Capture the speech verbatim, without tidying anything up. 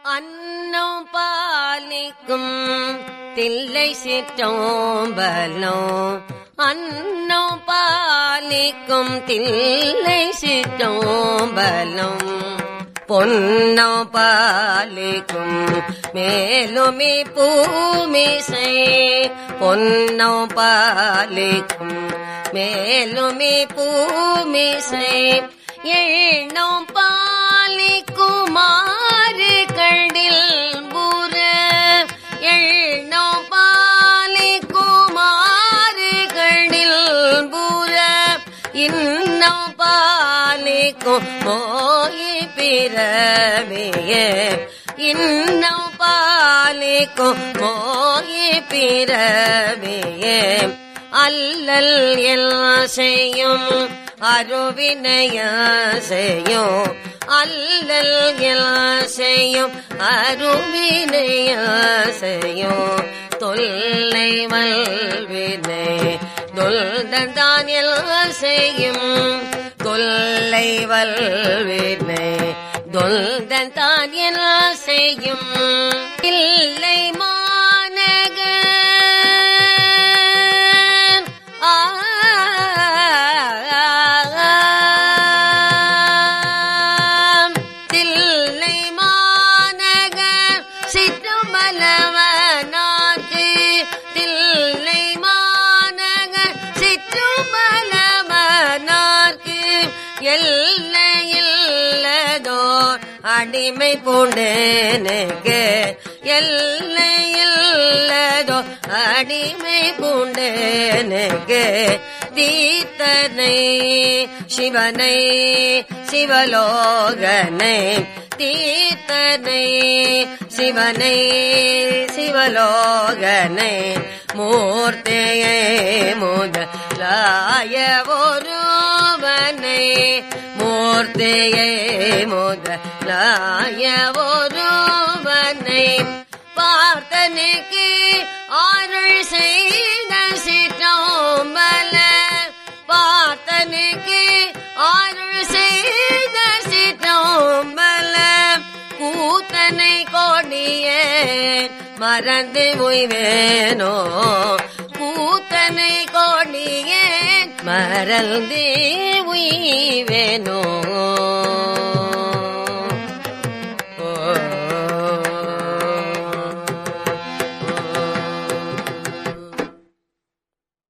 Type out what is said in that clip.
அன்னம் பாலிக்கும் தில்லை சிற்றோம்பலம் அன்னம் பாலிக்கும் தில்லை சிற்றோம்பலம் பொன்னம் பாலிக்கும் மேலுமி பூமிசை பொன்னம் பாலிக்கும் மேலுமி பூமிசை எண்ணம் பாலிக்குமாறு கண்டில் புற எண்ணம் பாலிக்குமாறு கண்டில் புற இன்னம் பாலிக்கும் மோயி பிறவியே இன்னம் பாலிக்கும் மோயி பிறவியே அல்லல் எல்லாம் செய்யும் அருவினைய செய்யும் அல்லல் எல்லாம் செய்யும் அருவினைய செய்யும் தொல்லை வல்வினை தொல்தான் எல்லாம் செய்யும் தொல்லை வல்வினை தொல்தான் எல்லாம் செய்யும் இல்லை மாநக அடிமை பூண்டேனுக்கு எல்லை இல்லதோ அடிமை பூண்டேனுக்கு தீத்தனை சிவனை சிவலோகனை தீத்தனை சிவனை சிவலோகனை மூர்த்தியை முதலாய ஒருவனை மூர்த்தியை முதலாய ஒருவனை பார்த்தனுக்கு அருள் செய்த சிற்றோம்பல பார்த்தனுக்கு அருள் செய்த சிற்றோம்பல கூத்தனை கொடிய மறந்து உய்வேனோ கூத்தனை கொடிய மறந்து உய்வேனோ